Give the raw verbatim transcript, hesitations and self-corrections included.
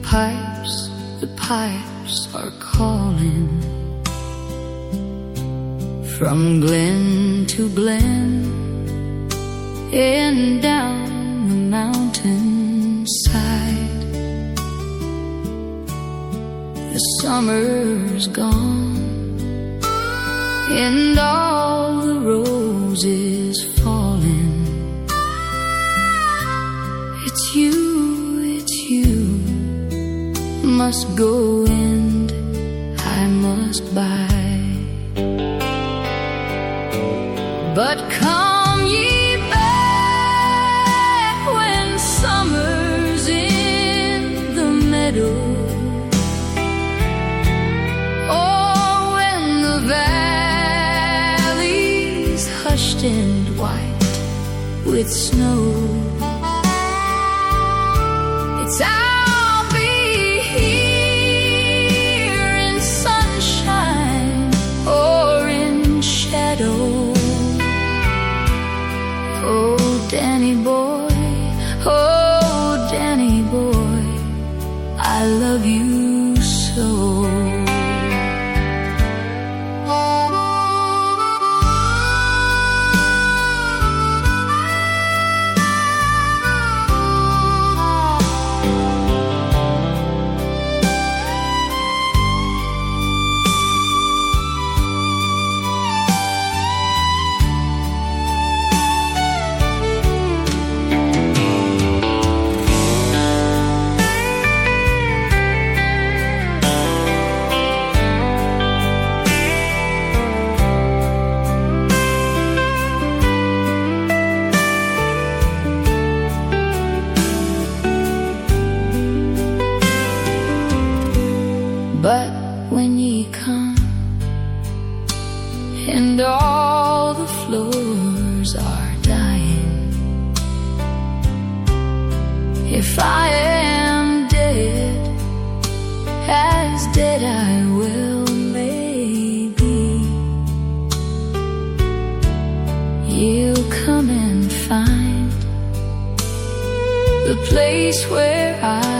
pipes, the pipes are calling. From glen to glen and down the mountainside. The summer's gone and all the roses falling. It's you, it's you, must go and I must buy. But come ye back when summer's in the meadow, or when the valley's hushed and white with snow. It's I'll be here in sunshine or in shadow. Oh, Danny boy, oh, Danny boy, I love you so. But when ye come and all the floors are dying, if I am dead, as dead I well may be, you'll come and find the place where I